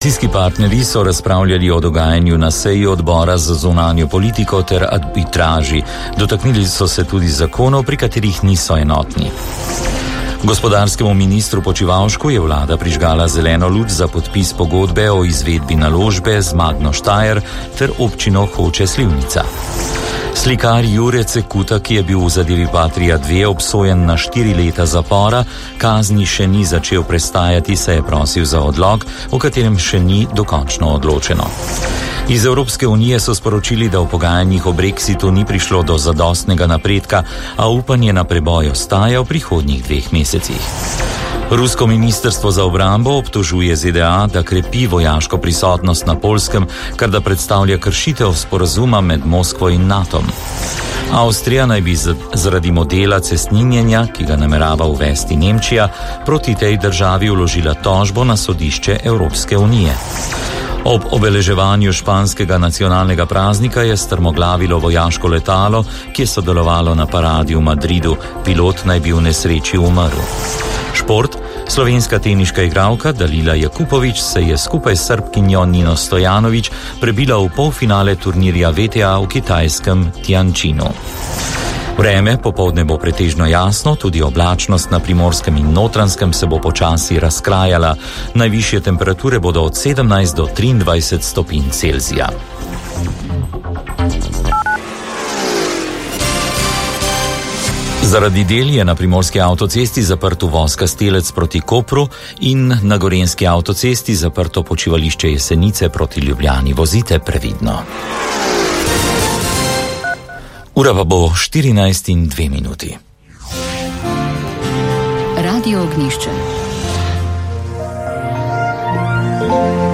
Koalicijski partnerji so razpravljali o dogajanju na seji odbora za zunanjo politiko ter arbitraži. Dotaknili so se tudi zakonov, pri katerih niso enotni. Gospodarskemu ministru Počivalšku je vlada prižgala zeleno luč za podpis pogodbe o izvedbi naložbe z Magno Steyr ter občino Hoče - Slivnica. Slikar Jure Cekuta, ki je bil v zadevi Patria 2 obsojen na 4 leta zapora, kazni še ni začel prestajati, se je prosil za odlog, o katerem še ni dokončno odločeno. Iz Evropske unije so sporočili, da v pogajanjih o Brexitu ni prišlo do zadostnega napredka, a upanje na preboj ostaja v prihodnjih 2 mesecih. Rusko ministrstvo za obrambo obtožuje ZDA, da krepi vojaško prisotnost na Poljskem, kar da predstavlja kršitev sporazuma med Moskvo in NATO-om. Avstrija naj bi zaradi modela cestninjenja, ki ga namerava uvesti Nemčija, proti tej državi vložila tožbo na sodišče Evropske unije. Ob obeleževanju španskega nacionalnega praznika je strmoglavilo vojaško letalo, ki je sodelovalo na paradi v Madridu. Pilot naj bi v nesreči umrl. Šport. Slovenska teniška igralka Dalila Jakupović se je skupaj s Srbkinjo Nino Stojanović prebila v polfinale turnirja WTA v kitajskem Tianjinu. Vreme, popoldne bo pretežno jasno, tudi oblačnost na Primorskem in Notranjskem se bo počasi razkrajala. Najvišje temperature bodo od 17 do 23 stopinj Celzija. Zaradi del je na primorski avtocesti zaprt uvoz Kastelec proti Kopru in na gorenjski avtocesti zaprto počivališče Jesenice proti Ljubljani. Vozite previdno. Ura pa bo 14:02. Radio Ognjišče.